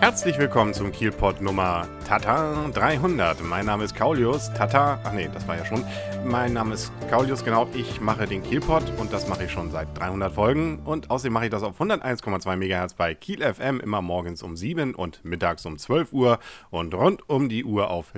Herzlich willkommen zum Kielpot Nummer 300. Mein Name ist Kaulius. Mein Name ist Kaulius, genau. Ich mache den Kielpot und das mache ich schon seit 300 Folgen. Und außerdem mache ich das auf 101,2 MHz bei Kiel FM, immer morgens um 7 und mittags um 12 Uhr und rund um die Uhr auf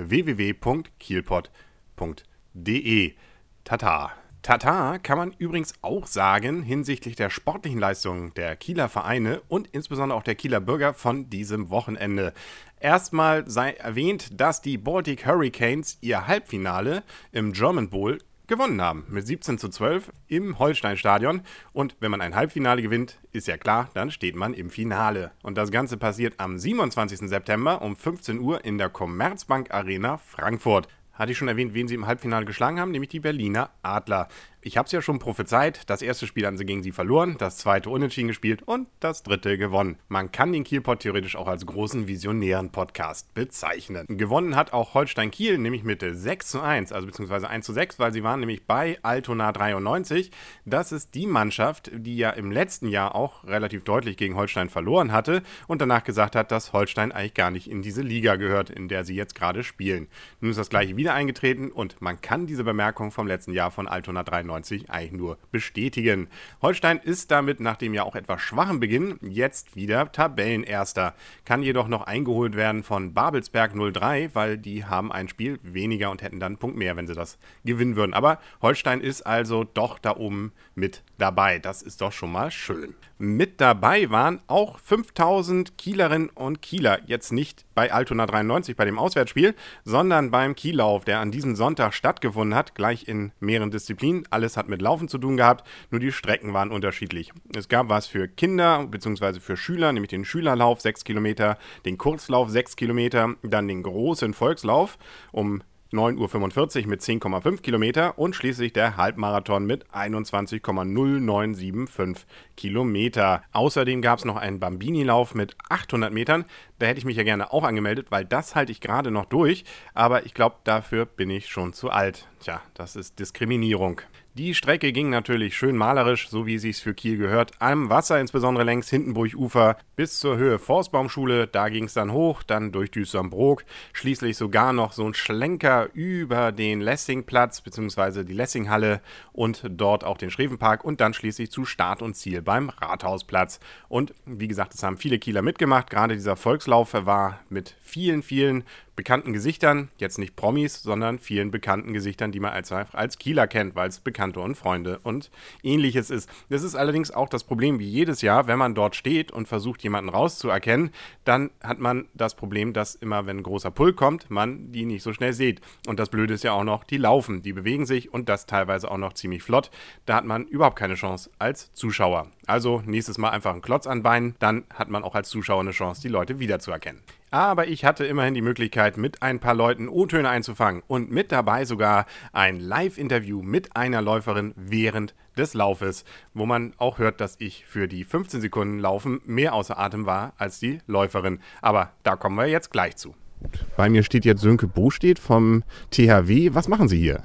www.kielpot.de. Tata. Tata kann man übrigens auch sagen hinsichtlich der sportlichen Leistungen der Kieler Vereine und insbesondere auch der Kieler Bürger von diesem Wochenende. Erstmal sei erwähnt, dass die Baltic Hurricanes ihr Halbfinale im German Bowl gewonnen haben mit 17:12 im Holstein-Stadion. Und wenn man ein Halbfinale gewinnt, ist ja klar, dann steht man im Finale. Und das Ganze passiert am 27. September um 15 Uhr in der Commerzbank Arena Frankfurt. Hatte ich schon erwähnt, wen sie im Halbfinale geschlagen haben, nämlich die Berliner Adler. Ich habe es ja schon prophezeit, das erste Spiel haben sie gegen sie verloren, das zweite unentschieden gespielt und das dritte gewonnen. Man kann den Kielpot theoretisch auch als großen visionären Podcast bezeichnen. Gewonnen hat auch Holstein Kiel, nämlich mit 6:1, also beziehungsweise 1:6, weil sie waren nämlich bei Altona 93. Das ist die Mannschaft, die ja im letzten Jahr auch relativ deutlich gegen Holstein verloren hatte und danach gesagt hat, dass Holstein eigentlich gar nicht in diese Liga gehört, in der sie jetzt gerade spielen. Nun ist das gleiche wieder eingetreten und man kann diese Bemerkung vom letzten Jahr von Altona 93 eigentlich nur bestätigen. Holstein ist damit nach dem ja auch etwas schwachen Beginn jetzt wieder Tabellenerster. Kann jedoch noch eingeholt werden von Babelsberg 03, weil die haben ein Spiel weniger und hätten dann einen Punkt mehr, wenn sie das gewinnen würden. Aber Holstein ist also doch da oben mit dabei. Das ist doch schon mal schön. Mit dabei waren auch 5000 Kielerinnen und Kieler. Jetzt nicht bei Altona 93 bei dem Auswärtsspiel, sondern beim Kiellauf, der an diesem Sonntag stattgefunden hat, gleich in mehreren Disziplinen. Alles hat mit Laufen zu tun gehabt, nur die Strecken waren unterschiedlich. Es gab was für Kinder bzw. für Schüler, nämlich den Schülerlauf 6 Kilometer, den Kurzlauf 6 Kilometer, dann den großen Volkslauf um 9:45 Uhr mit 10,5 Kilometer und schließlich der Halbmarathon mit 21,0975 Kilometer. Außerdem gab es noch einen Bambini-Lauf mit 800 Metern. Da hätte ich mich ja gerne auch angemeldet, weil das halte ich gerade noch durch. Aber ich glaube, dafür bin ich schon zu alt. Tja, das ist Diskriminierung. Die Strecke ging natürlich schön malerisch, so wie es sich für Kiel gehört, am Wasser, insbesondere längs Hindenburg-Ufer bis zur Höhe Forstbaumschule. Da ging es dann hoch, dann durch Düsseldorf, schließlich sogar noch so ein Schlenker über den Lessingplatz bzw. die Lessinghalle und dort auch den Schrevenpark und dann schließlich zu Start und Ziel beim Rathausplatz. Und wie gesagt, es haben viele Kieler mitgemacht. Gerade dieser Volkslauf war mit vielen bekannten Gesichtern, jetzt nicht Promis, sondern vielen bekannten Gesichtern, die man als Kieler kennt, weil es Bekannte und Freunde und Ähnliches ist. Das ist allerdings auch das Problem wie jedes Jahr, wenn man dort steht und versucht, jemanden rauszuerkennen, dann hat man das Problem, dass immer, wenn ein großer Pulk kommt, man die nicht so schnell sieht. Und das Blöde ist ja auch noch, die laufen, die bewegen sich und das teilweise auch noch ziemlich flott. Da hat man überhaupt keine Chance als Zuschauer. Also nächstes Mal einfach einen Klotz anbeinen, dann hat man auch als Zuschauer eine Chance, die Leute wiederzuerkennen. Aber ich hatte immerhin die Möglichkeit, mit ein paar Leuten O-Töne einzufangen und mit dabei sogar ein Live-Interview mit einer Läuferin während des Laufes, wo man auch hört, dass ich für die 15 Sekunden Laufen mehr außer Atem war als die Läuferin. Aber da kommen wir jetzt gleich zu. Bei mir steht jetzt Sönke Bostedt vom THW. Was machen Sie hier?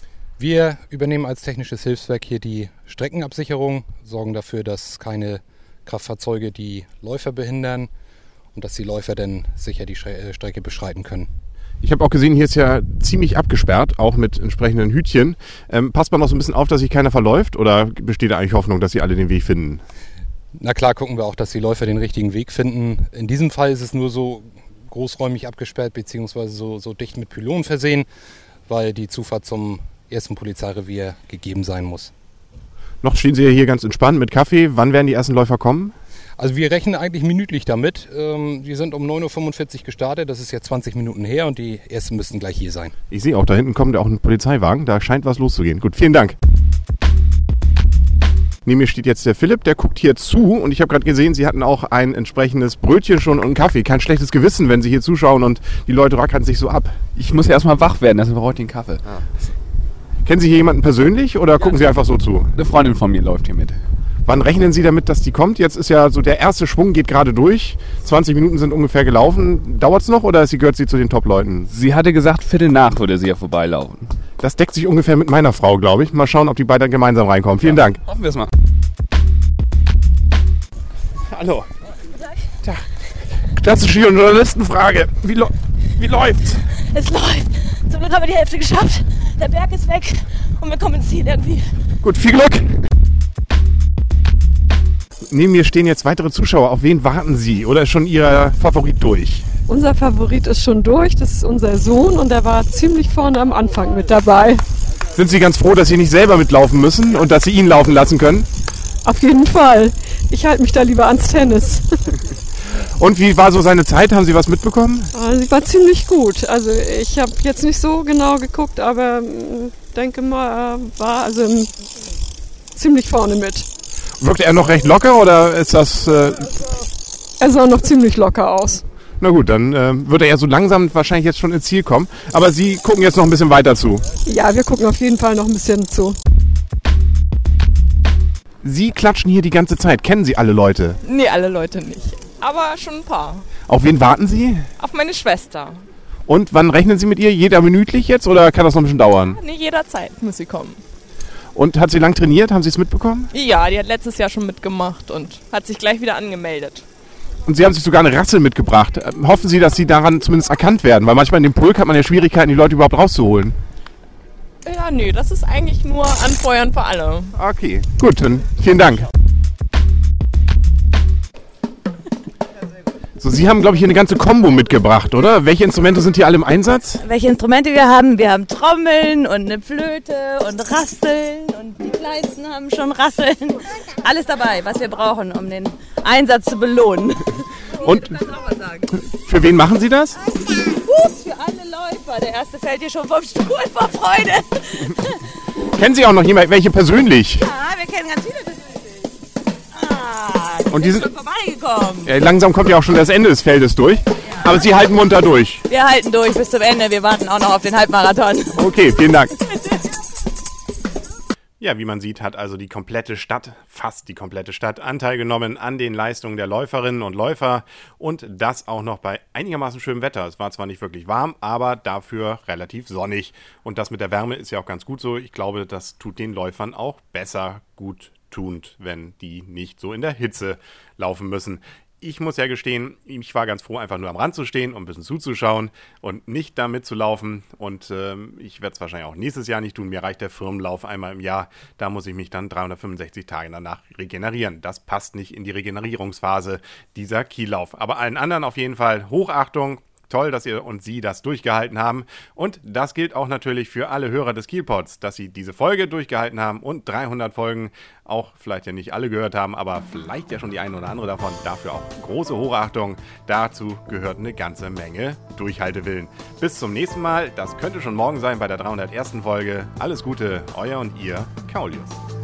Wir übernehmen als technisches Hilfswerk hier die Streckenabsicherung, sorgen dafür, dass keine Kraftfahrzeuge die Läufer behindern und dass die Läufer dann sicher die Strecke beschreiten können. Ich habe auch gesehen, hier ist ja ziemlich abgesperrt, auch mit entsprechenden Hütchen. Passt man noch so ein bisschen auf, dass sich keiner verläuft oder besteht da eigentlich Hoffnung, dass Sie alle den Weg finden? Na klar, gucken wir auch, dass die Läufer den richtigen Weg finden. In diesem Fall ist es nur so großräumig abgesperrt bzw. so dicht mit Pylonen versehen, weil die Zufahrt zum ersten Polizeirevier gegeben sein muss. Noch stehen Sie ja hier ganz entspannt mit Kaffee. Wann werden die ersten Läufer kommen? Also wir rechnen eigentlich minütlich damit. Wir sind um 9:45 Uhr gestartet, das ist jetzt 20 Minuten her und die ersten müssten gleich hier sein. Ich sehe auch, da hinten kommt auch ein Polizeiwagen, da scheint was loszugehen. Gut, vielen Dank. Neben mir steht jetzt der Philipp, der guckt hier zu und ich habe gerade gesehen, Sie hatten auch ein entsprechendes Brötchen schon und einen Kaffee. Kein schlechtes Gewissen, wenn Sie hier zuschauen und die Leute rackern sich so ab. Ich muss erstmal wach werden, deswegen brauche ich den Kaffee. Ah. Kennen Sie hier jemanden persönlich oder gucken Sie einfach so zu? Eine Freundin von mir läuft hier mit. Wann rechnen Sie damit, dass die kommt? Jetzt ist ja so der erste Schwung geht gerade durch. 20 Minuten sind ungefähr gelaufen. Dauert es noch oder gehört sie zu den Top-Leuten? Sie hatte gesagt, Viertel nach würde sie ja vorbeilaufen. Das deckt sich ungefähr mit meiner Frau, glaube ich. Mal schauen, ob die beiden gemeinsam reinkommen. Vielen Dank. Hoffen wir es mal. Hallo. Tag. Klassische Journalistenfrage. Wie läuft's? Es läuft. Zum Glück haben wir die Hälfte geschafft. Der Berg ist weg und wir kommen ins Ziel irgendwie. Gut, viel Glück. Neben mir stehen jetzt weitere Zuschauer. Auf wen warten Sie? Oder ist schon Ihr Favorit durch? Unser Favorit ist schon durch. Das ist unser Sohn und der war ziemlich vorne am Anfang mit dabei. Sind Sie ganz froh, dass Sie nicht selber mitlaufen müssen und dass Sie ihn laufen lassen können? Auf jeden Fall. Ich halte mich da lieber ans Tennis. Und wie war so seine Zeit? Haben Sie was mitbekommen? Sie war ziemlich gut. Also ich habe jetzt nicht so genau geguckt, aber denke mal, er war also ziemlich vorne mit. Wirkt er noch recht locker oder ist das... Er sah noch ziemlich locker aus. Na gut, dann wird er ja so langsam wahrscheinlich jetzt schon ins Ziel kommen. Aber Sie gucken jetzt noch ein bisschen weiter zu. Ja, wir gucken auf jeden Fall noch ein bisschen zu. Sie klatschen hier die ganze Zeit. Kennen Sie alle Leute? Nee, alle Leute nicht. Aber schon ein paar. Auf wen warten Sie? Auf meine Schwester. Und wann rechnen Sie mit ihr? Jeder minütlich jetzt oder kann das noch ein bisschen dauern? Nee, jederzeit muss sie kommen. Und hat sie lang trainiert? Haben Sie es mitbekommen? Ja, die hat letztes Jahr schon mitgemacht und hat sich gleich wieder angemeldet. Und Sie haben sich sogar eine Rassel mitgebracht. Hoffen Sie, dass Sie daran zumindest erkannt werden? Weil manchmal in dem Pulk hat man ja Schwierigkeiten, die Leute überhaupt rauszuholen. Ja, nee, das ist eigentlich nur Anfeuern für alle. Okay, gut, dann vielen Dank. So, Sie haben, glaube ich, hier eine ganze Combo mitgebracht, oder? Welche Instrumente sind hier alle im Einsatz? Welche Instrumente wir haben? Wir haben Trommeln und eine Flöte und Rasseln und die Kleinsten haben schon Rasseln. Alles dabei, was wir brauchen, um den Einsatz zu belohnen. Und für wen machen Sie das? Für alle Läufer. Der erste fällt hier schon vom Stuhl vor Freude. Kennen Sie auch noch welche persönlich? Ja, wir kennen ganz viele persönlich. Und die sind schon vorbeigekommen. langsam kommt ja auch schon das Ende des Feldes durch. Aber Sie halten munter durch. Wir halten durch bis zum Ende. Wir warten auch noch auf den Halbmarathon. Okay, vielen Dank. Ja, wie man sieht, hat also die komplette Stadt, fast die komplette Stadt, Anteil genommen an den Leistungen der Läuferinnen und Läufer und das auch noch bei einigermaßen schönem Wetter. Es war zwar nicht wirklich warm, aber dafür relativ sonnig. Und das mit der Wärme ist ja auch ganz gut so. Ich glaube, das tut den Läufern auch besser gut tuend, wenn die nicht so in der Hitze laufen müssen. Ich muss ja gestehen, ich war ganz froh, einfach nur am Rand zu stehen und ein bisschen zuzuschauen und nicht damit zu laufen. Und ich werde es wahrscheinlich auch nächstes Jahr nicht tun. Mir reicht der Firmenlauf einmal im Jahr. Da muss ich mich dann 365 Tage danach regenerieren. Das passt nicht in die Regenerierungsphase dieser Kiellauf. Aber allen anderen auf jeden Fall Hochachtung. Toll, dass ihr und Sie das durchgehalten haben. Und das gilt auch natürlich für alle Hörer des Kielpods, dass Sie diese Folge durchgehalten haben und 300 Folgen auch vielleicht ja nicht alle gehört haben, aber vielleicht ja schon die eine oder andere davon. Dafür auch große Hochachtung. Dazu gehört eine ganze Menge Durchhaltewillen. Bis zum nächsten Mal. Das könnte schon morgen sein bei der 301. Folge. Alles Gute, euer und ihr, Kaulius.